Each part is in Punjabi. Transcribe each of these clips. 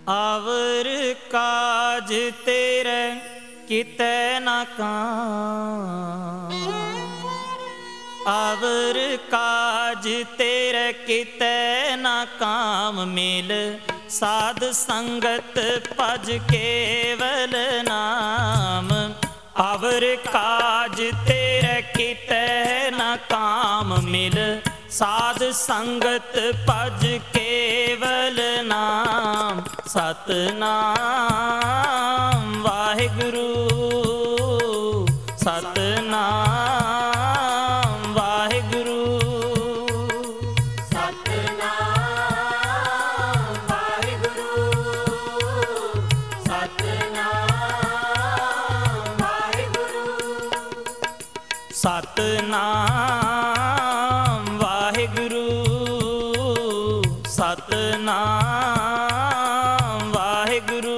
ਆਵਰ ਕਾਜ ਤੇਰੇ ਕਿਤੈ ਨਾ ਕਾਮ, ਆਵਰ ਕਾਜ ਤੇਰੇ ਕਿਤੈ ਨਾ ਕਾਮ। ਮਿਲ ਸਾਧ ਸੰਗਤ ਭਜ ਕੇਵਲ ਨਾਮ, ਆਵਰ ਕਾਜ ਤੇਰੇ ਕਿਤੈ ਨਾ ਕਾਮ। ਮਿਲ ਸਾਧ ਸੰਗਤ ਭਜ ਕੇਵਲ ਨਾਮ। ਸਤਿਨਾਮ ਵਾਹਿਗੁਰੂ, ਸਤਿਨਾਮ ਵਾਹਿਗੁਰੂ, ਸਤਿਨਾਮ ਵਾਹਿਗੁਰੂ, ਸਤਿਨਾਮ ਵਾਹਿਗੁਰੂ, ਸਤਿਨਾਮ ਵਾਹਿਗੁਰੂ, ਸਤਿਨਾਮ ਵਾਹਿਗੁਰੂ,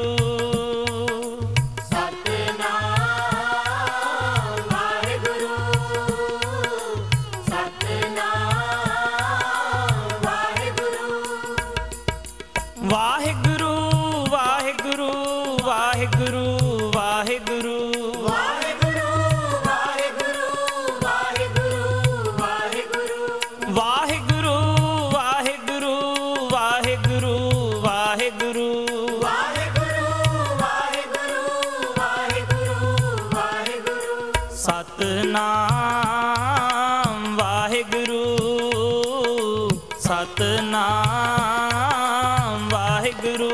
ਸਤਿਨਾਮ ਵਾਹਿਗੁਰੂ, ਸਤਿਨਾਮ ਵਾਹਿਗੁਰੂ। ਵਾਹਿਗੁਰੂ ਵਾਹਿਗੁਰੂ ਵਾਹਿਗੁਰੂ ਵਾਹਿਗੁਰੂ, ਵਾਹਿਗੁਰੂ ਵਾਹਿਗੁਰੂ ਵਾਹਿਗੁਰੂ ਵਾਹਿਗੁਰੂ, ਵਾਹਿਗੁਰੂ ਵਾਹਿਗੁਰੂ ਵਾਹਿਗੁਰੂ ਵਾਹਿਗੁਰੂ, ਵਾਹਿਗੁਰੂ ਵਾਹਿਗੁਰੂ ਵਾਹਿਗੁਰੂ ਵਾਹਿਗੁਰੂ। ਸਤਿਨਾਮ ਵਾਹਿਗੁਰੂ, ਸਤਿਨਾਮ ਵਾਹਿਗੁਰੂ।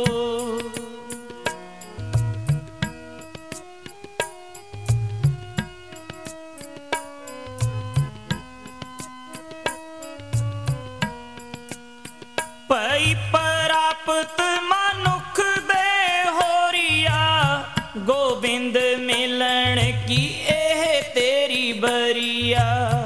ਭਈ ਪ੍ਰਾਪਤ ਮਨੁੱਖ ਦੇ ਹੋਰੀਆ, ਗੋਬਿੰਦ ਮਿਲਣ ਕੀ ਇਹ ਤੇਰੀ ਬਰੀਆ।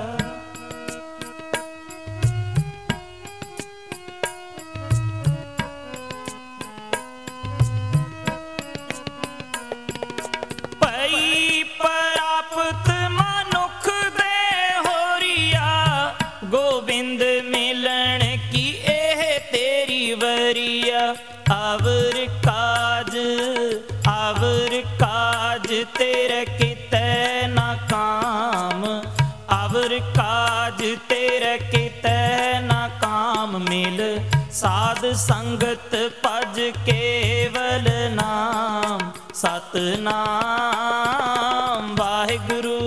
ਭਈ ਪ੍ਰਾਪਤ ਮਨੁੱਖ ਦੇ ਹੋਰੀਆ, ਗੋਬਿੰਦ ਮਿਲਣ ਕੀ ਇਹ ਤੇਰੀ ਵਰੀਆ। ਆਵਰ ਕਾਜ ਤੇਰੇ ਕਿਤੈ ਨਾ ਕਾਮ, ਆਵਰ ਕਾਜ ਤੇਰੇ ਕਿਤੈ ਨਾ ਕਾਮ। ਮਿਲ ਸਾਧ ਸੰਗਤ ਭਜ ਕੇਵਲ ਨਾਮ। ਸਤਿਨਾਮ ਵਾਹਿਗੁਰੂ,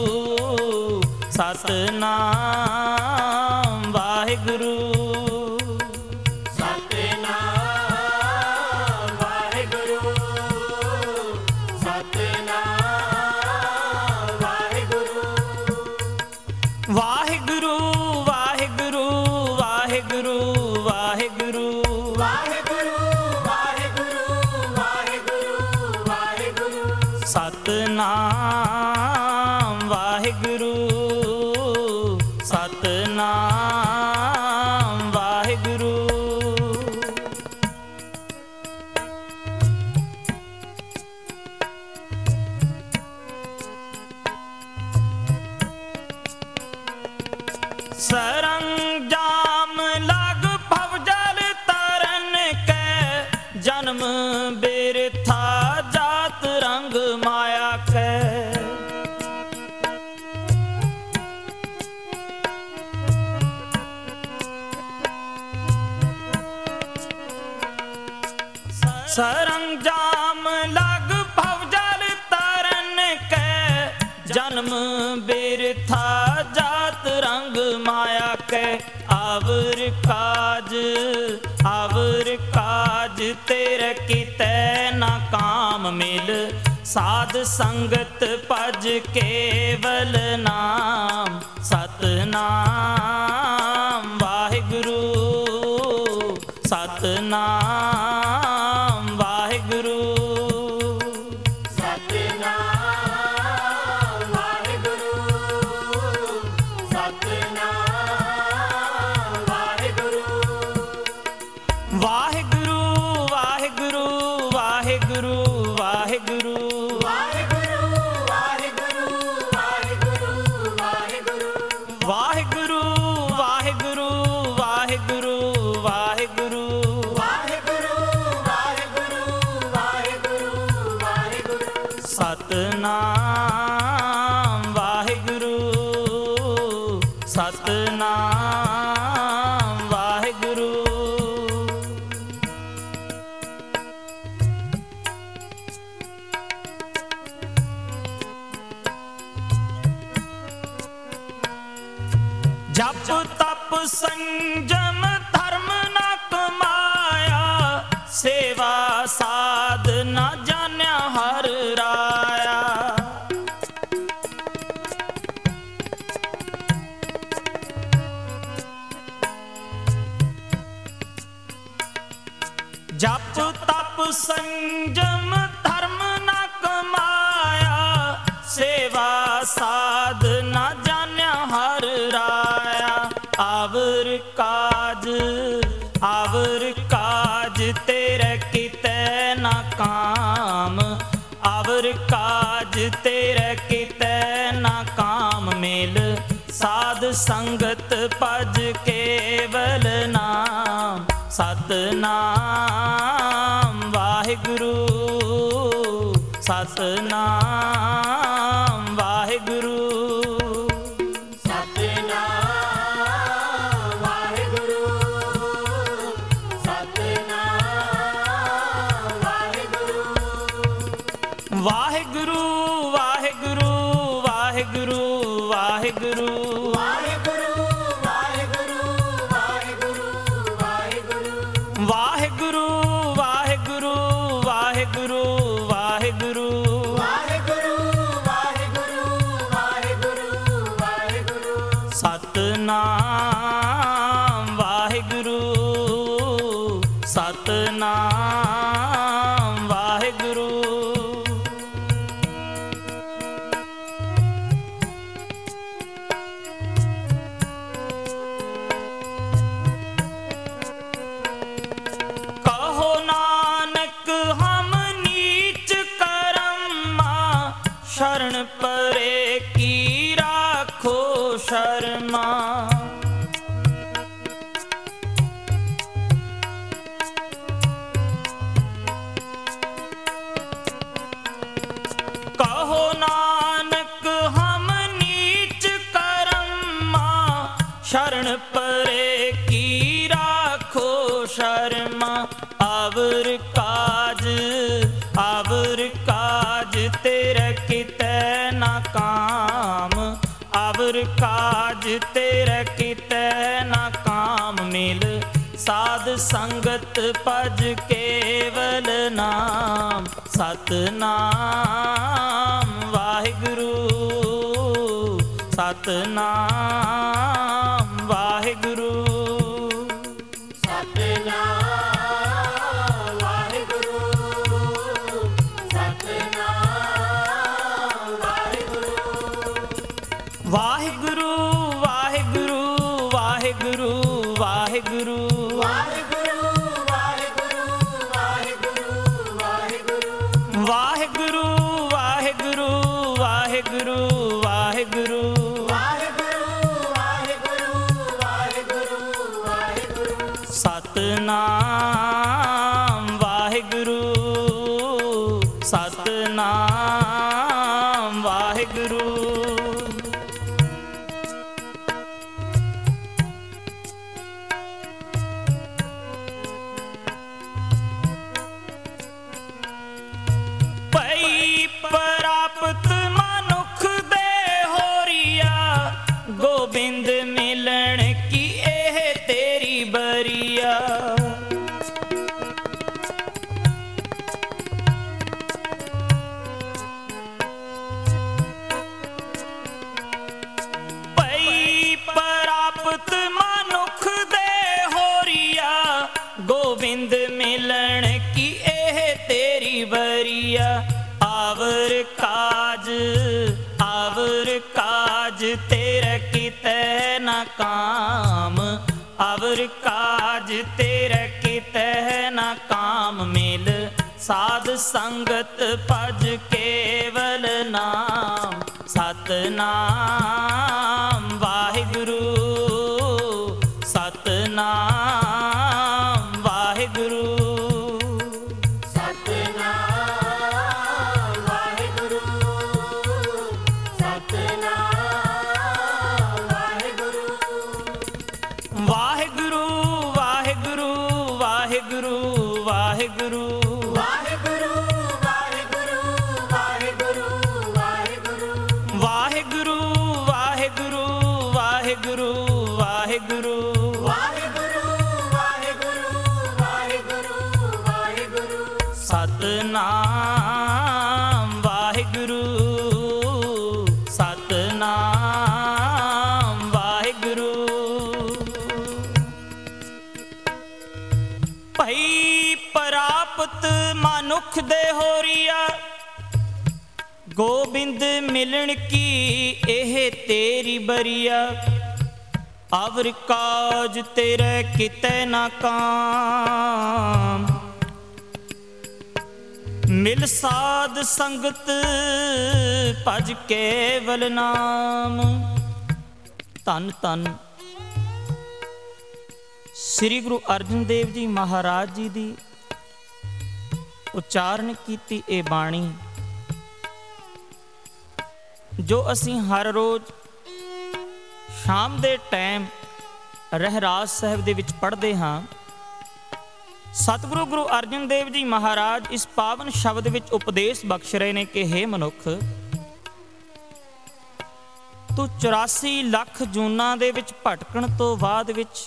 ਸਤਿਨਾਮ ਵਾਹਿਗੁਰੂ, ਸਤਿਨਾਮ ਵਾਹਿਗੁਰੂ, ਸਤਿਨਾਮ ਵਾਹਿਗੁਰੂ। ਵਾਹਿਗੁਰੂ ਵਾਹਿਗੁਰੂ ਵਾਹਿਗੁਰੂ ਵਾਹਿਗੁਰੂ, ਵਾਹਿਗੁਰੂ ਵਾਹਿਗੁਰੂ ਵਾਹਿਗੁਰੂ ਵਾਹਿਗੁਰੂ। ਸਤਿਨਾਮ ਵਾਹਿਗੁਰੂ, ਸਤਿਨਾਮ ਵਾਹਿਗੁਰੂ। ਸਰੰਜਾਮ ਲਗ ਭਵ ਜਲ ਤਰਨ ਕੈ, ਜਨਮ ਬਿਰਥਾ ਜਾਤ ਰੰਗ ਮਾਇਆ ਕੈ। ਸਰੰਜਾਮ ਲਗ ਭਵ ਜਲ ਤਰਨ ਕੈ, ਜਨਮ ਬਿਰਥਾ ਜਾਤ ਰੰਗ ਮਾਇਆ ਕੈ। ਆਵਰ ਕਾਜ ਤੇਰੇ ਕਿਤੈ ਨਾ ਕਾਮ। ਮਿਲ ਸਾਧ ਸੰਗਤ ਭਜ ਕੇਵਲ ਨਾਮ। ਸਤਿਨਾਮ ਵਾਹਿਗੁਰੂ, ਸਤਿਨਾਮ ਵਾਹਿਗੁਰੂ, ਸਤਿਨਾਮ ਵਾਹਿਗੁਰੂ, ਸਤਿਨਾਮ ਵਾਹਿਗੁਰੂ। ਵਾਹਿਗੁਰੂ ਵਾਹਿਗੁਰੂ ਵਾਹਿਗੁਰੂ ਵਾਹਿਗੁਰੂ, ਵਾਹਿਗੁਰੂ ਵਾਹਿਗੁਰੂ ਵਾਹਿਗੁਰੂ ਵਾਹਿਗੁਰੂ। ਵਾਹਿਗੁਰੂ ਵਾਹਿਗੁਰੂ ਵਾਹਿਗੁਰੂ ਵਾਹਿਗੁਰੂ, ਵਾਹਿਗੁਰੂ ਵਾਹਿਗੁਰੂ ਸਤਨਾਮ ਵਾਹਿਗੁਰੂ ਸਤਨਾਮ ਵਾਹਿਗੁਰੂ। ਜਪ ਤਪ ਸੰਜਮ ਧਰਮ ਨ ਕਮਾਇਆ, ਸੇਵਾ ਸਾਧ ਨ ਜਾਣਿਆ ਹਰ ਰਾਇਆ। ਜਪ ਤਪ ਸੰਜਮ ਧਰਮ ਨ ਕਮਾਇਆ, ਸੇਵਾ ਸਾਧ ਨ ਜਾਣਿਆ ਹਰ ਰਾਇਆ। ਆਵਰ ਕਾਜ ਤੇਰੇ ਕਿਤੇ ਨਾ ਕਾਮ, ਆਵਰ ਕਾਜ ਤੇਰੇ ਕਿਤੇ ਨਾ ਕਾਮ। ਮਿਲ ਸਾਧ ਸੰਗਤ ਭਜ ਕੇਵਲ ਨਾਮ, ਸਤਨਾਮ ਵਾਹਿਗੁਰੂ ਸਤਨਾਮ ਵਾਹਿਗੁਰੂ। ਸਤਨਾਮ ਵਾਹਿਗੁਰੂ ਸਤਨਾਮ ਵਾਹਿਗੁਰੂ। ਵਾਹਿਗੁਰੂ ਵਾਹਿਗੁਰੂ ਵਾਹਿਗੁਰੂ ਵਾਹਿਗੁਰੂ। ਵਾਹਿਗੁਰੂ ਵਾਹਿਗੁਰੂ ਵਾਹਿਗੁਰੂ ਵਾਹਿਗੁਰੂ। ਵਾਹਿਗੁਰੂ ਵਾਹਿਗੁਰੂ ਵਾਹਿਗੁਰੂ ਵਾਹਿਗੁਰੂ। ਵਾਹਿਗੁਰੂ ਵਾਹਿਗੁਰੂ ਵਾਹਿਗੁਰੂ ਵਾਹਿਗੁਰੂ। ਸਤਨਾਮ ਵਾਹਿਗੁਰੂ ਸਤਨਾਮ ਵਾਹਿਗੁਰੂ। ਕਹੋ ਨਾਨਕ ਹਮ ਨੀਚ ਕਰਮਾ, ਸ਼ਰਨ ਪਰੇ ਕੀ ਰਾਖੋ ਸ਼ਰਮਾ। ਕਹੋ ਨਾਨਕ ਹਮ ਨੀਚ ਕਰਮਾ, ਸ਼ਰਨ ਪਰੇ ਕੀ ਰਾਖੋ ਸ਼ਰਮਾ। ਆਵਰ ਕਾਜ ਤੇਰੇ ਕਿਤੇ ਨਾ ਕਾਮ, ਆਵਰ ਕਾਜ ਤੇਰੇ ਕਿਤੇ ਨਾ ਕਾਮ। ਮਿਲ ਸਾਧ ਸੰਗਤ ਭਜ ਕੇਵਲ ਨਾਮ, ਸਤਨਾਮ ਵਾਹਿਗੁਰੂ ਸਤਨਾਮ ਵਾਹਿਗੁਰੂ। ਸਤਨਾਮ ਵਾਹਿਗੁਰੂ ਸਤਨਾਮ ਵਾਹਿਗੁਰੂ। ਵਾਹਿਗੁਰੂ ਵਾਹਿਗੁਰੂ ਵਾਹਿਗੁਰੂ ਵਾਹਿਗੁਰੂ। ਵਾਹਿਗੁਰੂ ਵਾਹਿਗੁਰੂ ਵਾਹਿਗੁਰੂ ਵਾਹਿਗੁਰੂ। ਵਾਹਿਗੁਰੂ ਵਾਹਿਗੁਰੂ ਵਾਹਿਗੁਰੂ ਵਾਹਿਗੁਰੂ। ਵਾਹਿਗੁਰੂ ਵਾਹਿਗੁਰੂ ਵਾਹਿਗੁਰੂ ਵਾਹਿਗੁਰੂ। ਸਤਨਾਮ ਵਾਹਿਗੁਰੂ ਸਤਨਾਮ ਵਾਹਿਗੁਰੂ। ਪਈ ਪ੍ਰਾਪਤ ਮਨੁੱਖ ਦੇ ਹੋਰੀਆ, ਗੋਬਿੰਦ ਮਿਲਣ ਕੀ ਇਹ ਤੇਰੀ ਬਰੀਆ। ਪਈ ਪ੍ਰਾਪਤ ਮਨੁੱਖ ਦੇ ਹੋਰੀਆ, ਗੋਬਿੰਦ ਮਿਲਣ ਕੀ ਇਹ ਤੇਰੀ ਬਰੀਆ। ਆਵਰ ਕਾਜ ਤੇਰੇ ਕਿਤੇ ਨਾ ਕਾਮ, ਆਵਰ ਕਾਜ ਤੇਰੇ ਕਿਤੇ ਨਾ ਕਾਮ। ਮਿਲ ਸਾਧ ਸੰਗਤ ਭਜ ਕੇਵਲ ਨਾਮ, ਸਤਨਾਮ ਵਾਹਿਗੁਰੂ ਸਤਨਾਮ ਵਾਹਿਗੁਰੂ। ਸਤਨਾਮ ਵਾਹਿਗੁਰੂ ਵਾਹਿਗੁਰੂ ਵਾਹਿਗੁਰੂ ਵਾਹਿਗੁਰੂ ਵਾਹਿਗੁਰੂ ਵਾਹਿਗੁਰੂ ਵਾਹਿਗੁਰੂ ਵਾਹਿਗੁਰੂ ਵਾਹਿਗੁਰੂ ਵਾਹਿਗੁਰੂ ਵਾਹਿਗੁਰੂ ਵਾਹਿਗੁਰੂ ਵਾਹਿਗੁਰੂ ਵਾਹਿਗੁਰੂ ਸਤਨਾਮ ਵਾਹਿਗੁਰੂ ਸਤਨਾਮ ਵਾਹਿਗੁਰੂ ਭਈ ਪ੍ਰਾਪਤ ਮਨੁੱਖ ਦੇ ਹੋਰੀਆ ਗੋਬਿੰਦ ਮਿਲਣ ਕੀ ਇਹ ਤੇਰੀ ਬਰੀਆ ਅਵਰ ਕਾਜ ਤੇਰੇ ਕਿਤੇ ਨਾ ਕਾਮ ਮਿਲ ਸਾਧ ਸੰਗਤ ਭਜ ਕੇਵਲ ਨਾਮ। ਧੰਨ ਧੰਨ ਸ੍ਰੀ ਗੁਰੂ ਅਰਜਨ ਦੇਵ ਜੀ ਮਹਾਰਾਜ ਜੀ ਦੀ ਉਚਾਰਨ ਕੀਤੀ ਇਹ ਬਾਣੀ ਜੋ ਅਸੀਂ ਹਰ ਰੋਜ਼ ਸ਼ਾਮ ਦੇ ਟਾਈਮ ਰਹਿਰਾਸ ਸਾਹਿਬ ਦੇ ਵਿੱਚ ਪੜ੍ਹਦੇ ਹਾਂ। ਸਤਿਗੁਰੂ ਗੁਰੂ ਅਰਜਨ ਦੇਵ ਜੀ ਮਹਾਰਾਜ ਇਸ ਪਾਵਨ ਸ਼ਬਦ ਵਿੱਚ ਉਪਦੇਸ਼ ਬਖਸ਼ ਰਹੇ ਨੇ ਕਿ ਹੇ ਮਨੁੱਖ, ਤੂੰ 84 ਲੱਖ ਜੂਨਾਂ ਦੇ ਵਿੱਚ ਭਟਕਣ ਤੋਂ ਬਾਅਦ ਵਿੱਚ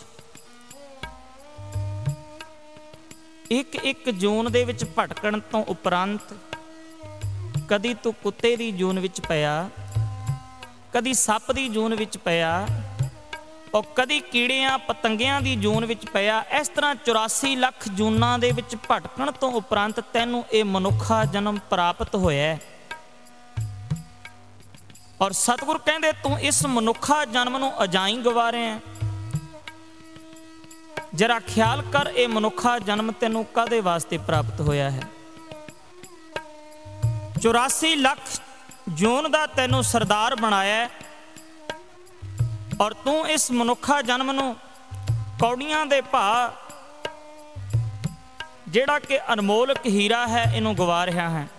ਇੱਕ ਜੂਨ ਦੇ ਵਿੱਚ ਭਟਕਣ ਤੋਂ ਉਪਰੰਤ ਕਦੀ ਤੂੰ ਕੁੱਤੇ ਦੀ ਜੂਨ ਵਿੱਚ ਪਿਆ, ਕਦੀ ਸੱਪ ਦੀ ਜੂਨ ਵਿੱਚ ਪਿਆ, ਉਹ ਕਦੀ ਕੀੜਿਆਂ ਪਤੰਗਿਆਂ ਦੀ ਜੂਨ ਵਿੱਚ ਪਿਆ। ਇਸ ਤਰ੍ਹਾਂ 84 ਲੱਖ ਜੂਨਾਂ ਦੇ ਵਿੱਚ ਭਟਕਣ ਤੋਂ ਉਪਰੰਤ ਤੈਨੂੰ ਇਹ ਮਨੁੱਖਾ ਜਨਮ ਪ੍ਰਾਪਤ ਹੋਇਆ। ਔਰ ਸਤਿਗੁਰ ਕਹਿੰਦੇ ਤੂੰ ਇਸ ਮਨੁੱਖਾ ਜਨਮ ਨੂੰ ਅਜਾਈਂ ਗਵਾ ਰਿਹਾ। ਜਰਾ ਖਿਆਲ ਕਰ ਇਹ ਮਨੁੱਖਾ ਜਨਮ ਤੈਨੂੰ ਕਾਹਦੇ ਵਾਸਤੇ ਪ੍ਰਾਪਤ ਹੋਇਆ ਹੈ। 84 ਲੱਖ ਜੂਨ ਦਾ ਤੈਨੂੰ ਸਰਦਾਰ ਬਣਾਇਆ ਔਰ ਤੂੰ ਇਸ ਮਨੁੱਖਾ ਜਨਮ ਨੂੰ ਕੌੜੀਆਂ ਦੇ ਭਾਅ ਜਿਹੜਾ ਕਿ ਅਨਮੋਲਕ ਹੀਰਾ ਹੈ ਇਹਨੂੰ ਗਵਾ ਰਿਹਾ ਹੈ।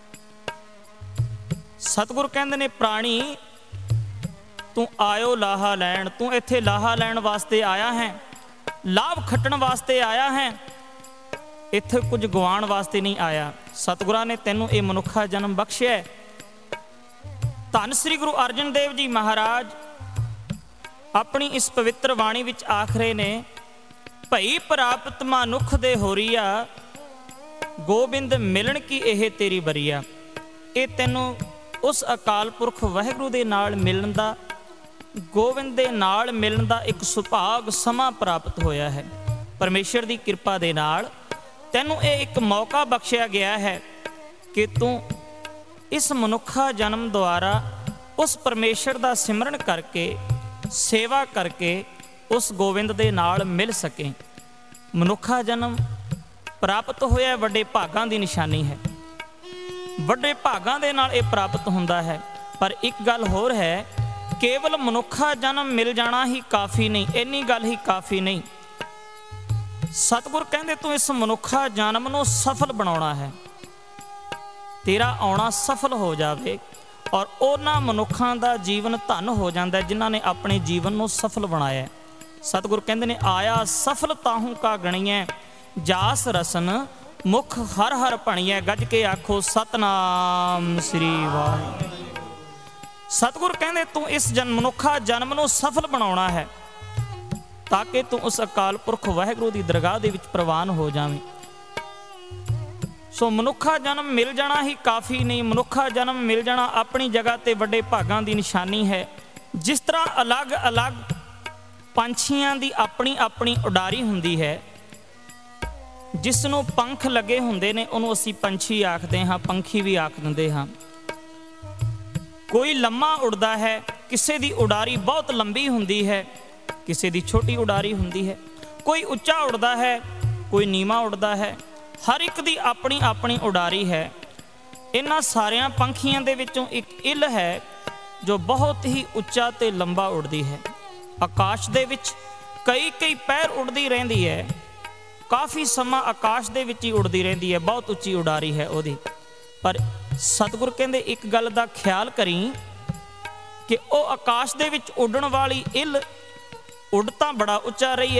ਸਤਿਗੁਰ ਕਹਿੰਦੇ ਨੇ ਪ੍ਰਾਣੀ ਤੂੰ ਆਇਓ ਲਾਹਾ ਲੈਣ, ਤੂੰ ਇੱਥੇ ਲਾਹਾ ਲੈਣ ਵਾਸਤੇ ਆਇਆ ਹੈ, ਲਾਭ ਖੱਟਣ ਵਾਸਤੇ ਆਇਆ ਹੈ, ਇੱਥੇ ਕੁਝ ਗਵਾਉਣ ਵਾਸਤੇ ਨਹੀਂ ਆਇਆ। ਸਤਿਗੁਰਾਂ ਨੇ ਤੈਨੂੰ ਇਹ ਮਨੁੱਖਾ ਜਨਮ ਬਖਸ਼ਿਆ। ਧੰਨ ਸ੍ਰੀ ਗੁਰੂ ਅਰਜਨ ਦੇਵ ਜੀ ਮਹਾਰਾਜ ਆਪਣੀ ਇਸ ਪਵਿੱਤਰ ਬਾਣੀ ਵਿੱਚ ਆਖ ਰਹੇ ਨੇ, ਭਈ ਪ੍ਰਾਪਤ ਮਨੁੱਖ ਦੇ ਹੋਰੀਆ ਗੋਬਿੰਦ ਮਿਲਣ ਕੀ ਇਹ ਤੇਰੀ ਬਰੀਆ। ਇਹ ਤੈਨੂੰ ਉਸ ਅਕਾਲ ਪੁਰਖ ਵਾਹਿਗੁਰੂ ਦੇ ਨਾਲ ਮਿਲਣ ਦਾ, ਗੋਬਿੰਦ ਦੇ ਨਾਲ ਮਿਲਣ ਦਾ ਇੱਕ ਸੁਭਾਗ ਸਮਾਂ ਪ੍ਰਾਪਤ ਹੋਇਆ ਹੈ। ਪਰਮੇਸ਼ਰ ਦੀ ਕਿਰਪਾ ਦੇ ਨਾਲ ਤੈਨੂੰ ਇਹ ਇੱਕ ਮੌਕਾ ਬਖਸ਼ਿਆ ਗਿਆ ਹੈ ਕਿ ਤੂੰ ਇਸ ਮਨੁੱਖਾ ਜਨਮ ਦੁਆਰਾ ਉਸ ਪਰਮੇਸ਼ਰ ਦਾ ਸਿਮਰਨ ਕਰਕੇ, ਸੇਵਾ ਕਰਕੇ ਉਸ ਗੋਬਿੰਦ ਦੇ ਨਾਲ ਮਿਲ ਸਕੇ। ਮਨੁੱਖਾ ਜਨਮ ਪ੍ਰਾਪਤ ਹੋਇਆ ਵੱਡੇ ਭਾਗਾਂ ਦੀ ਨਿਸ਼ਾਨੀ ਹੈ। ਵੱਡੇ ਭਾਗਾਂ ਦੇ ਨਾਲ ਇਹ ਪ੍ਰਾਪਤ ਹੁੰਦਾ ਹੈ। ਪਰ ਇੱਕ ਗੱਲ ਹੋਰ ਹੈ, ਕੇਵਲ ਮਨੁੱਖਾ ਜਨਮ ਮਿਲ ਜਾਣਾ ਹੀ ਕਾਫੀ ਨਹੀਂ, ਇੰਨੀ ਗੱਲ ਹੀ ਕਾਫੀ ਨਹੀਂ। ਸਤਿਗੁਰ ਕਹਿੰਦੇ ਤੂੰ ਇਸ ਮਨੁੱਖਾ ਜਨਮ ਨੂੰ ਸਫਲ ਬਣਾਉਣਾ ਹੈ। ਤੇਰਾ ਆਉਣਾ ਸਫਲ ਹੋ ਜਾਵੇ ਔਰ ਉਹਨਾਂ ਮਨੁੱਖਾਂ ਦਾ ਜੀਵਨ ਧਨ ਹੋ ਜਾਂਦਾ ਜਿਨ੍ਹਾਂ ਨੇ ਆਪਣੇ ਜੀਵਨ ਨੂੰ ਸਫਲ ਬਣਾਇਆ। ਸਤਿਗੁਰ ਕਹਿੰਦੇ ਨੇ ਆਇਆ ਸਫਲ ਤਾਹੂ ਕਾ ਗਣੀਐ, ਜਾਸ ਰਸਨ ਮੁਖ ਹਰ ਹਰ ਭਣੀਐ, ਗੱਜ ਕੇ ਆਖੋ ਸਤਨਾਮ ਸ੍ਰੀ ਵਾਹਿਗੁਰੂ। ਸਤਿਗੁਰ ਕਹਿੰਦੇ ਤੂੰ ਇਸ ਮਨੁੱਖਾ ਜਨਮ ਨੂੰ ਸਫਲ ਬਣਾਉਣਾ ਹੈ ਤਾਂ ਕਿ ਤੂੰ ਉਸ ਅਕਾਲ ਪੁਰਖ ਵਾਹਿਗੁਰੂ ਦੀ ਦਰਗਾਹ ਦੇ ਵਿੱਚ ਪ੍ਰਵਾਨ ਹੋ ਜਾਵੇਂ। ਸੋ ਮਨੁੱਖਾ ਜਨਮ ਮਿਲ ਜਾਣਾ ਹੀ ਕਾਫੀ ਨਹੀਂ। ਮਨੁੱਖਾ ਜਨਮ ਮਿਲ ਜਾਣਾ ਆਪਣੀ ਜਗ੍ਹਾ ਤੇ ਵੱਡੇ ਭਾਗਾਂ ਦੀ ਨਿਸ਼ਾਨੀ ਹੈ। ਜਿਸ ਤਰ੍ਹਾਂ ਅਲੱਗ-ਅਲੱਗ ਪੰਛੀਆਂ ਦੀ ਆਪਣੀ ਆਪਣੀ ਉਡਾਰੀ ਹੁੰਦੀ ਹੈ, ਜਿਸ ਨੂੰ ਪੰਖ ਲੱਗੇ ਹੁੰਦੇ ਨੇ ਉਹਨੂੰ ਅਸੀਂ ਪੰਛੀ ਆਖਦੇ ਹਾਂ, ਪੰਖੀ ਵੀ ਆਖ ਦਿੰਦੇ ਹਾਂ। ਕੋਈ ਲੰਮਾ ਉੜਦਾ ਹੈ, ਕਿਸੇ ਦੀ ਉਡਾਰੀ ਬਹੁਤ ਲੰਬੀ ਹੁੰਦੀ ਹੈ, ਕਿਸੇ ਦੀ ਛੋਟੀ ਉਡਾਰੀ ਹੁੰਦੀ ਹੈ। ਕੋਈ ਉੱਚਾ ਉੜਦਾ ਹੈ, ਕੋਈ ਨੀਵਾਂ ਉੜਦਾ ਹੈ। ਹਰ ਇੱਕ ਦੀ ਆਪਣੀ ਆਪਣੀ ਉਡਾਰੀ ਹੈ। ਇਹਨਾਂ ਸਾਰਿਆਂ ਪੰਖੀਆਂ ਦੇ ਵਿੱਚੋਂ ਇੱਕ ਇੱਲ ਹੈ ਜੋ ਬਹੁਤ ਹੀ ਉੱਚਾ ਤੇ ਲੰਬਾ ਉੜਦੀ ਹੈ। ਆਕਾਸ਼ ਦੇ ਵਿੱਚ ਕਈ ਪੈਰ ਉੜਦੀ ਰਹਿੰਦੀ ਹੈ, ਕਾਫੀ ਸਮਾਂ ਆਕਾਸ਼ ਦੇ ਵਿੱਚ ਹੀ ਉੜਦੀ ਰਹਿੰਦੀ ਹੈ, ਬਹੁਤ ਉੱਚੀ ਉਡਾਰੀ ਹੈ ਉਹਦੀ। ਪਰ ਸਤਿਗੁਰ ਕਹਿੰਦੇ ਇੱਕ ਗੱਲ ਦਾ ਖਿਆਲ ਕਰੀ ਕਿ ਉਹ ਆਕਾਸ਼ ਦੇ ਵਿੱਚ ਉੱਡਣ ਵਾਲੀ ਇੱਲ ਉੱਡ ਤਾਂ ਬੜਾ ਉੱਚਾ ਰਹੀ ਹੈ,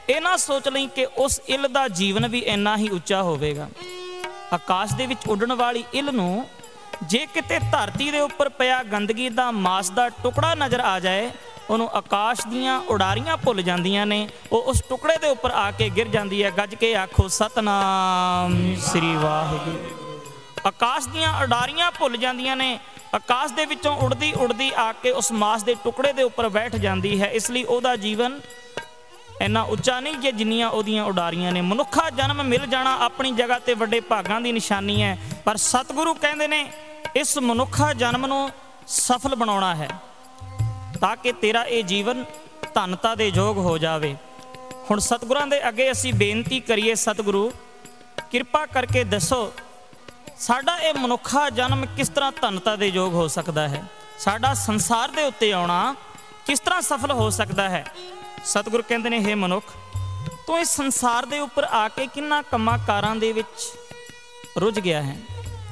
ਇਹ ਨਾ ਸੋਚ ਲਈ ਕਿ ਉਸ ਇੱਲ ਦਾ ਜੀਵਨ ਵੀ ਇੰਨਾ ਹੀ ਉੱਚਾ ਹੋਵੇਗਾ। ਆਕਾਸ਼ ਦੇ ਵਿੱਚ ਉੱਡਣ ਵਾਲੀ ਇੱਲ ਨੂੰ ਜੇ ਕਿਤੇ ਧਰਤੀ ਦੇ ਉੱਪਰ ਪਿਆ ਗੰਦਗੀ ਦਾ ਮਾਸ ਦਾ ਟੁਕੜਾ ਨਜ਼ਰ ਆ ਜਾਏ, ਉਹਨੂੰ ਆਕਾਸ਼ ਦੀਆਂ ਉਡਾਰੀਆਂ ਭੁੱਲ ਜਾਂਦੀਆਂ ਨੇ। ਉਹ ਉਸ ਟੁਕੜੇ ਦੇ ਉੱਪਰ ਆ ਕੇ ਗਿਰ ਜਾਂਦੀ ਹੈ। ਗੱਜ ਕੇ ਆਖੋ ਸਤਨਾਮ ਸ੍ਰੀ ਵਾਹਿਗੁਰੂ। ਆਕਾਸ਼ ਦੀਆਂ ਉਡਾਰੀਆਂ ਭੁੱਲ ਜਾਂਦੀਆਂ ਨੇ। ਆਕਾਸ਼ ਦੇ ਵਿੱਚੋਂ ਉੜਦੀ ਉੜਦੀ ਆ ਕੇ ਉਸ ਮਾਸ ਦੇ ਟੁਕੜੇ ਦੇ ਉੱਪਰ ਬੈਠ ਜਾਂਦੀ ਹੈ। ਇਸ ਲਈ ਉਹਦਾ ਜੀਵਨ ਇੰਨਾ ਉੱਚਾ ਨਹੀਂ ਕਿ ਜਿੰਨੀਆਂ ਉਹਦੀਆਂ ਉਡਾਰੀਆਂ ਨੇ। ਮਨੁੱਖਾ ਜਨਮ ਮਿਲ ਜਾਣਾ ਆਪਣੀ ਜਗ੍ਹਾ ਤੇ ਵੱਡੇ ਭਾਗਾਂ ਦੀ ਨਿਸ਼ਾਨੀ ਹੈ, ਪਰ ਸਤਿਗੁਰੂ ਕਹਿੰਦੇ ਨੇ ਇਸ ਮਨੁੱਖਾ ਜਨਮ ਨੂੰ ਸਫਲ ਬਣਾਉਣਾ ਹੈ ਤਾਂ ਕਿ ਤੇਰਾ ਇਹ ਜੀਵਨ ਧੰਨਤਾ ਦੇ ਯੋਗ ਹੋ ਜਾਵੇ। ਹੁਣ ਸਤਿਗੁਰਾਂ ਦੇ ਅੱਗੇ ਅਸੀਂ ਬੇਨਤੀ ਕਰੀਏ, ਸਤਿਗੁਰੂ ਕਿਰਪਾ ਕਰਕੇ ਦੱਸੋ ਸਾਡਾ ਇਹ ਮਨੁੱਖਾ ਜਨਮ ਕਿਸ ਤਰ੍ਹਾਂ ਧੰਨਤਾ ਦੇ ਯੋਗ ਹੋ ਸਕਦਾ ਹੈ? ਸਾਡਾ ਸੰਸਾਰ ਦੇ ਉੱਤੇ ਆਉਣਾ ਕਿਸ ਤਰ੍ਹਾਂ ਸਫਲ ਹੋ ਸਕਦਾ ਹੈ? ਸਤਿਗੁਰੂ ਕਹਿੰਦੇ ਨੇ, ਹੇ ਮਨੁੱਖ, ਤੂੰ ਇਸ ਸੰਸਾਰ ਦੇ ਉੱਪਰ ਆ ਕੇ ਕਿੰਨਾ ਕੰਮਾਂ ਕਾਰਾਂ ਦੇ ਵਿੱਚ ਰੁੱਝ ਗਿਆ ਹੈ।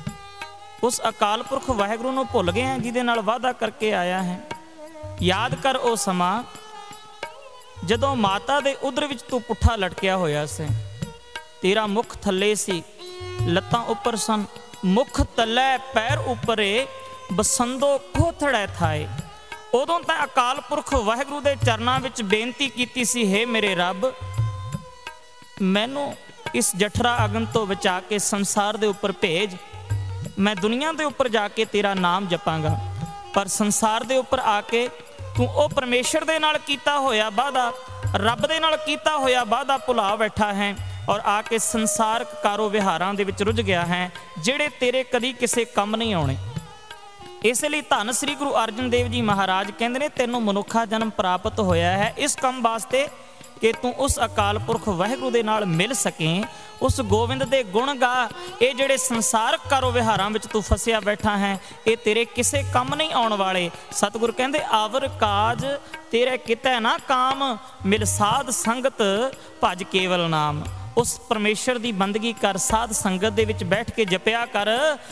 ਉਸ ਅਕਾਲ ਪੁਰਖ ਵਾਹਿਗੁਰੂ ਨੂੰ ਭੁੱਲ ਗਿਆ ਜਿਹਦੇ ਨਾਲ ਵਾਅਦਾ ਕਰਕੇ ਆਇਆ ਹੈ। ਯਾਦ ਕਰ ਉਹ ਸਮਾਂ ਜਦੋਂ ਮਾਤਾ ਦੇ ਉਦਰ ਵਿੱਚ ਤੂੰ ਪੁੱਠਾ ਲਟਕਿਆ ਹੋਇਆ ਸੀ। ਤੇਰਾ ਮੁਖ ਥੱਲੇ ਸੀ, ਲੱਤਾਂ ਉੱਪਰ ਸਨ। ਮੁਖ ਤਲੇ ਪੈਰ ਉੱਪਰੇ ਬਸੰਦੋ ਕੋਥੜੇ ਥਾਏ। ਉਦੋਂ ਤਾਂ ਅਕਾਲ ਪੁਰਖ ਵਾਹਿਗੁਰੂ ਦੇ ਚਰਨਾਂ ਵਿੱਚ ਬੇਨਤੀ ਕੀਤੀ ਸੀ, ਹੇ ਮੇਰੇ ਰੱਬ, ਮੈਨੂੰ ਇਸ ਜਠਰਾ ਅਗਨ ਤੋਂ ਬਚਾ ਕੇ ਸੰਸਾਰ ਦੇ ਉੱਪਰ ਭੇਜ। ਮੈਂ ਦੁਨੀਆ ਦੇ ਉੱਪਰ ਜਾ ਕੇ ਤੇਰਾ ਨਾਮ ਜਪਾਂਗਾ। ਪਰ ਸੰਸਾਰ ਦੇ ਉੱਪਰ ਆ ਕੇ ਤੂੰ ਉਹ ਪਰਮੇਸ਼ਰ ਦੇ ਨਾਲ ਕੀਤਾ ਹੋਇਆ ਵਾਅਦਾ, ਰੱਬ ਦੇ ਨਾਲ ਕੀਤਾ ਹੋਇਆ ਵਾਅਦਾ ਭੁਲਾ ਬੈਠਾ ਹੈ ਔਰ ਆ ਕੇ ਸੰਸਾਰਕ ਕਾਰੋ ਵਿਹਾਰਾਂ ਦੇ ਵਿੱਚ ਰੁੱਝ ਗਿਆ ਹੈ ਜਿਹੜੇ ਤੇਰੇ ਕਦੀ ਕਿਸੇ ਕੰਮ ਨਹੀਂ ਆਉਣੇ। ਇਸ ਲਈ ਧੰਨ ਸ੍ਰੀ ਗੁਰੂ ਅਰਜਨ ਦੇਵ ਜੀ ਮਹਾਰਾਜ ਕਹਿੰਦੇ ਨੇ, ਤੈਨੂੰ ਮਨੁੱਖਾ ਜਨਮ ਪ੍ਰਾਪਤ ਹੋਇਆ ਹੈ ਇਸ ਕੰਮ ਵਾਸਤੇ ਕਿ ਤੂੰ ਉਸ ਅਕਾਲ ਪੁਰਖ ਵਾਹਿਗੁਰੂ ਦੇ ਨਾਲ ਮਿਲ ਸਕੇ, ਉਸ ਗੋਬਿੰਦ ਦੇ ਗੁਣ ਗਾ। ਇਹ ਜਿਹੜੇ ਸੰਸਾਰਕ ਕਾਰੋ ਵਿਹਾਰਾਂ ਵਿੱਚ ਤੂੰ ਫਸਿਆ ਬੈਠਾ ਹੈ, ਇਹ ਤੇਰੇ ਕਿਸੇ ਕੰਮ ਨਹੀਂ ਆਉਣ ਵਾਲੇ। ਸਤਿਗੁਰ ਕਹਿੰਦੇ, ਆਵਰ ਕਾਜ ਤੇਰੇ ਕਿਤੈ ਨਾ ਕਾਮ, ਮਿਲ ਸਾਧ ਸੰਗਤ ਭਜ ਕੇਵਲ ਨਾਮ। ਉਸ ਪਰਮੇਸ਼ਰ ਦੀ ਬੰਦਗੀ ਕਰ, ਸਾਧ ਸੰਗਤ ਦੇ ਵਿੱਚ ਬੈਠ ਕੇ ਜਪਿਆ ਕਰ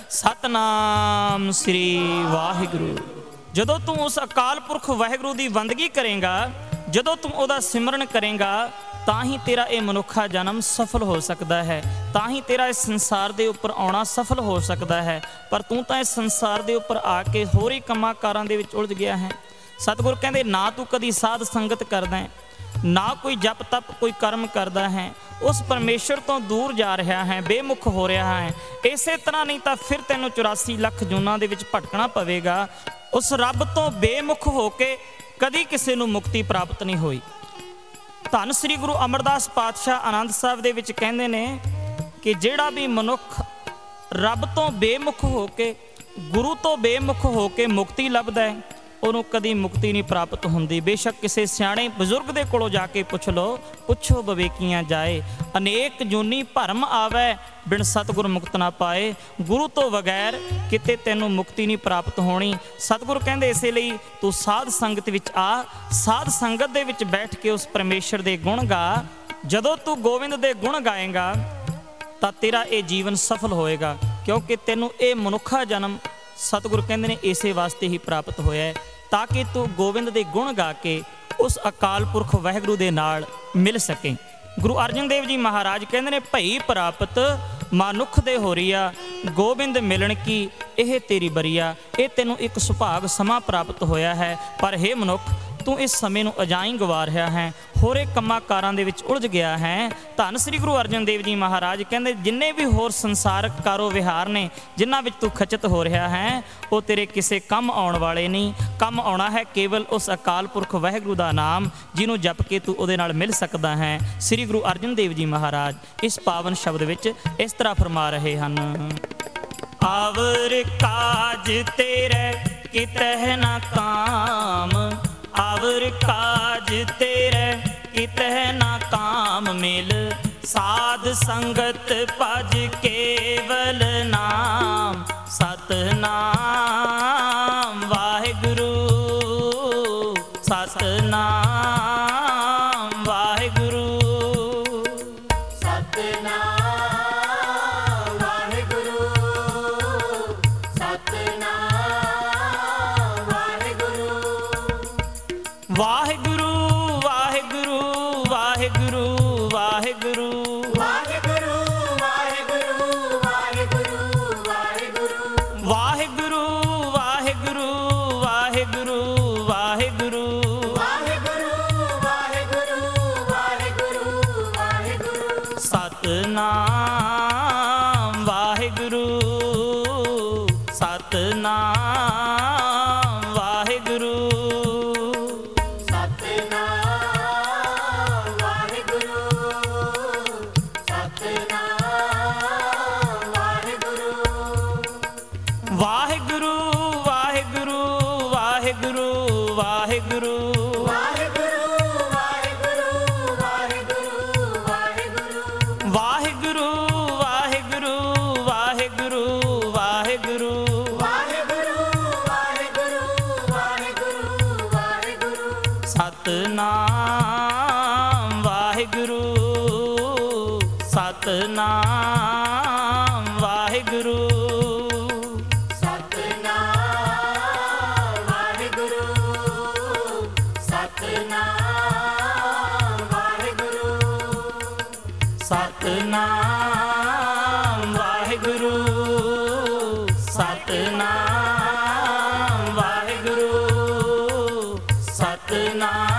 ਸਤਨਾਮ ਸ੍ਰੀ ਵਾਹਿਗੁਰੂ। ਜਦੋਂ ਤੂੰ ਉਸ ਅਕਾਲ ਪੁਰਖ ਵਾਹਿਗੁਰੂ ਦੀ ਬੰਦਗੀ ਕਰੇਗਾ, ਜਦੋਂ ਤੂੰ ਉਹਦਾ ਸਿਮਰਨ ਕਰੇਗਾ, ਤਾਂ ਹੀ ਤੇਰਾ ਇਹ ਮਨੁੱਖਾ ਜਨਮ ਸਫਲ ਹੋ ਸਕਦਾ ਹੈ, ਤਾਂ ਹੀ ਤੇਰਾ ਇਸ ਸੰਸਾਰ ਦੇ ਉੱਪਰ ਆਉਣਾ ਸਫਲ ਹੋ ਸਕਦਾ ਹੈ। ਪਰ ਤੂੰ ਤਾਂ ਇਸ ਸੰਸਾਰ ਦੇ ਉੱਪਰ ਆ ਕੇ ਹੋਰ ਹੀ ਕੰਮਾਂ ਕਾਰਾਂ ਦੇ ਵਿੱਚ ਉਲਝ ਗਿਆ ਹੈ। ਸਤਿਗੁਰ ਕਹਿੰਦੇ, ਨਾ ਤੂੰ ਕਦੀ ਸਾਧ ਸੰਗਤ ਕਰਦਾ ਹੈ, ਨਾ ਕੋਈ ਜਪ ਤਪ ਕੋਈ ਕਰਮ ਕਰਦਾ ਹੈ, ਉਸ ਪਰਮੇਸ਼ਰ ਤੋਂ ਦੂਰ ਜਾ ਰਿਹਾ ਹੈ, ਬੇਮੁਖ ਹੋ ਰਿਹਾ ਹੈ। ਇਸੇ ਤਰ੍ਹਾਂ ਨਹੀਂ ਤਾਂ ਫਿਰ ਤੈਨੂੰ 84 ਲੱਖ ਜੂਨਾਂ ਦੇ ਵਿੱਚ ਭਟਕਣਾ ਪਵੇਗਾ। ਉਸ ਰੱਬ ਤੋਂ ਬੇਮੁਖ ਹੋ ਕੇ ਕਦੀ ਕਿਸੇ ਨੂੰ ਮੁਕਤੀ ਪ੍ਰਾਪਤ ਨਹੀਂ ਹੋਈ। ਧੰਨ ਸ੍ਰੀ ਗੁਰੂ ਅਮਰਦਾਸ ਪਾਤਸ਼ਾਹ ਆਨੰਦ ਸਾਹਿਬ ਦੇ ਵਿੱਚ ਕਹਿੰਦੇ ਨੇ ਕਿ ਜਿਹੜਾ ਵੀ ਮਨੁੱਖ ਰੱਬ ਤੋਂ ਬੇਮੁਖ ਹੋ ਕੇ, ਗੁਰੂ ਤੋਂ ਬੇਮੁਖ ਹੋ ਕੇ ਮੁਕਤੀ ਲੱਭਦਾ ਹੈ, ਉਹਨੂੰ ਕਦੀ ਮੁਕਤੀ ਨਹੀਂ ਪ੍ਰਾਪਤ ਹੁੰਦੀ। ਬੇਸ਼ੱਕ ਕਿਸੇ ਸਿਆਣੇ ਬਜ਼ੁਰਗ ਦੇ ਕੋਲੋਂ ਜਾ ਕੇ ਪੁੱਛ ਲਓ, ਪੁੱਛੋ ਬਵੇਕੀਆਂ ਜਾਏ, ਅਨੇਕ ਜੂਨੀ ਭਰਮ ਆਵੇ, ਬਿਨ ਸਤਿਗੁਰ ਮੁਕਤ ਨਾ ਪਾਏ। ਗੁਰੂ ਤੋਂ ਬਗੈਰ ਕਿਤੇ ਤੈਨੂੰ ਮੁਕਤੀ ਨਹੀਂ ਪ੍ਰਾਪਤ ਹੋਣੀ। ਸਤਿਗੁਰ ਕਹਿੰਦੇ, ਇਸੇ ਲਈ ਤੂੰ ਸਾਧ ਸੰਗਤ ਵਿੱਚ ਆ, ਸਾਧ ਸੰਗਤ ਦੇ ਵਿੱਚ ਬੈਠ ਕੇ ਉਸ ਪਰਮੇਸ਼ਰ ਦੇ ਗੁਣ ਗਾ। ਜਦੋਂ ਤੂੰ ਗੋਬਿੰਦ ਦੇ ਗੁਣ ਗਾਏਗਾ ਤਾਂ ਤੇਰਾ ਇਹ ਜੀਵਨ ਸਫਲ ਹੋਏਗਾ, ਕਿਉਂਕਿ ਤੈਨੂੰ ਇਹ ਮਨੁੱਖਾ ਜਨਮ ਸਤਿਗੁਰ ਕਹਿੰਦੇ ਨੇ ਇਸੇ ਵਾਸਤੇ ਹੀ ਪ੍ਰਾਪਤ ਹੋਇਆ ਹੈ, ਤਾਂ ਕਿ ਤੂੰ ਗੋਬਿੰਦ ਦੇ ਗੁਣ ਗਾ ਕੇ ਉਸ ਅਕਾਲ ਪੁਰਖ ਵਾਹਿਗੁਰੂ ਦੇ ਨਾਲ ਮਿਲ ਸਕੇ। ਗੁਰੂ ਅਰਜਨ ਦੇਵ ਜੀ ਮਹਾਰਾਜ ਕਹਿੰਦੇ ਨੇ, ਭਈ ਪ੍ਰਾਪਤ ਮਨੁੱਖ ਦੇ ਹੋਰੀਆ, ਗੋਬਿੰਦ ਮਿਲਣ ਕੀ ਇਹ ਤੇਰੀ ਬਰੀਆ। ਇਹ ਤੈਨੂੰ ਇੱਕ ਸੁਭਾਗ ਸਮਾਂ ਪ੍ਰਾਪਤ ਹੋਇਆ ਹੈ, ਪਰ ਹੇ ਮਨੁੱਖ, ਤੂੰ ਇਸ ਸਮੇਂ ਨੂੰ ਅਜਾਈਂ ਗਵਾ ਰਿਹਾ ਹੈ, ਹੋਰੇ ਕੰਮਾਂ ਕਾਰਾਂ ਦੇ ਵਿੱਚ ਉਲਝ ਗਿਆ ਹੈ। ਧੰਨ ਸ੍ਰੀ ਗੁਰੂ ਅਰਜਨ ਦੇਵ ਜੀ ਮਹਾਰਾਜ ਕਹਿੰਦੇ, ਜਿੰਨੇ ਵੀ ਹੋਰ ਸੰਸਾਰਕ ਕਾਰੋ ਵਿਹਾਰ ਨੇ ਜਿਨ੍ਹਾਂ ਵਿੱਚ ਤੂੰ ਖਚਿਤ ਹੋ ਰਿਹਾ ਹੈ, ਉਹ ਤੇਰੇ ਕਿਸੇ ਕੰਮ ਆਉਣ ਵਾਲੇ ਨਹੀਂ। ਕੰਮ ਆਉਣਾ ਹੈ ਕੇਵਲ ਉਸ ਅਕਾਲ ਪੁਰਖ ਵਾਹਿਗੁਰੂ ਦਾ ਨਾਮ, ਜਿਹਨੂੰ ਜਪ ਕੇ ਤੂੰ ਉਹਦੇ ਨਾਲ ਮਿਲ ਸਕਦਾ ਹੈ। ਸ੍ਰੀ ਗੁਰੂ ਅਰਜਨ ਦੇਵ ਜੀ ਮਹਾਰਾਜ ਇਸ ਪਾਵਨ ਸ਼ਬਦ ਵਿੱਚ ਇਸ ਤਰ੍ਹਾਂ ਫਰਮਾ ਰਹੇ ਹਨ, ਆਵਰ ਕਾਜ ਤੇਰੇ ਕਿਤਹਿ ਨਾ ਕਾਮ, ਆਵਰ ਕਾਜ ਤੇਰੇ ਕਿਤਹਿ ਨਾ ਕਾਮ, ਮਿਲ ਸਾਧ ਸੰਗਤ ਭਜ ਕੇਵਲ ਨਾਮ। ਸਤਨਾਮ ਵਾਹਿਗੁਰੂ, ਸਤਨਾਮ ਵਾਹਿਗੁਰੂ, ਸਤਨਾਮ ਵਾਹਿਗੁਰੂ, ਸਤਨਾਮ ਵਾਹਿਗੁਰੂ। ਵਾਹਿਗੁਰੂ ਵਾਹਿਗੁਰੂ ਵਾਹਿਗੁਰੂ ਸਤਨਾਮ ਵਾਹਿਗੁਰੂ ਸਤਨਾਮ ਵਾਹਿਗੁਰੂ ਸਤਨਾਮ ਵਾਹਿਗੁਰੂ ਸਤਨਾਮ ਵਾਹਿਗੁਰੂ ਸਤਨਾਮ ਵਾਹਿਗੁਰੂ ਸਤਨਾਮ ਵਾਹਿਗੁਰੂ ਸਤਨਾਮ